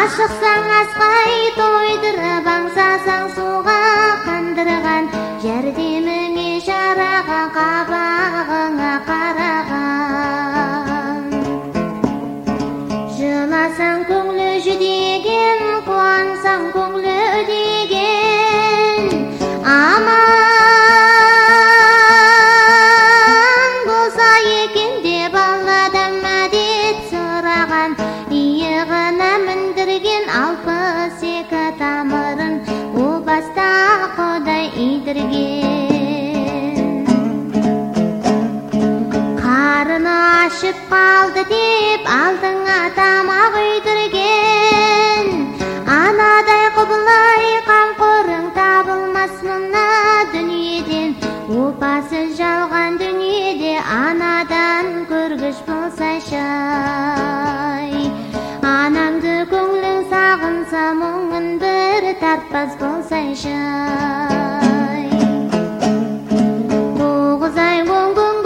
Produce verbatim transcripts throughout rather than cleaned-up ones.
Ашықсаң асқай тойдырып, аңсасаң суға қандырған, жәрдеміңе жараған, қабағыңа қараған. Жыласаң көңлі жүдеген, қуансаң көңлі үдеген, аман болса екен деп Алладан мәдет сұраған, иығына міндірген алпыс екі тамырын о баста Құдай идірген. Қарыны ашып қалды деп алдыңа тамақ үйдірген, анадай құбылай қамқорың табылмас мына дүниеден. Опасыз жалған дүниеде анадан көргіш болсайшы-ай. Анаңды көңлің сағынса, мұңын бір тартпас болсайшы-ай. Тоғыз ай он күн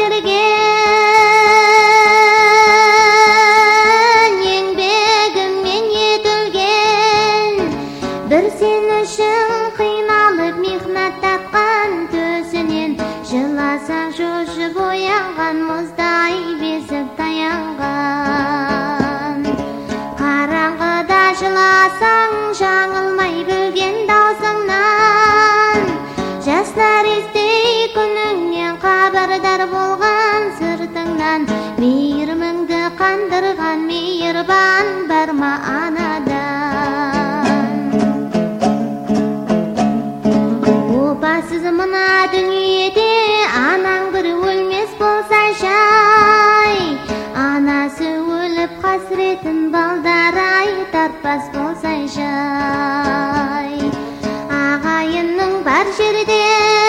көтерген, еңбегіммен етілген, бір сен үшін қиналып михнат тапқан төсінен, жыласаң шошып оянған, мұздай бесік таянған. Қараңғыда жыласаң жаңылмай білген даусыңнан, жастар естей күніңнен хабардар болған сыртыңнан. Мейіріміңді қандырған мейірбан бар ма анадан? Опасыз мына дүниеде анаң бір өлмес болсайшы-ай. Анасы өліп қасіретін балдар-ай тартпас болсайшы-ай. Ағайынның бар жерде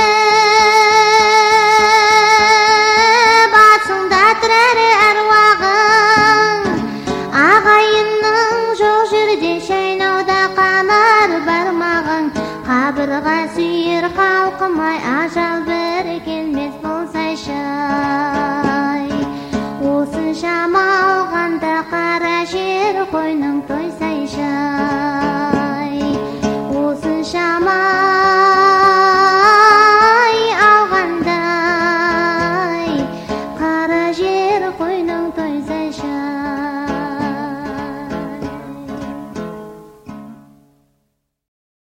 басыңда тұрар әруағың, ағайынның жоқ жерде шайнауда қамар бармағың. Қабырға сүйер халқымай, ажал бір келмес болсайшы-ай. Осыншама алғанда қара жер қойның тойса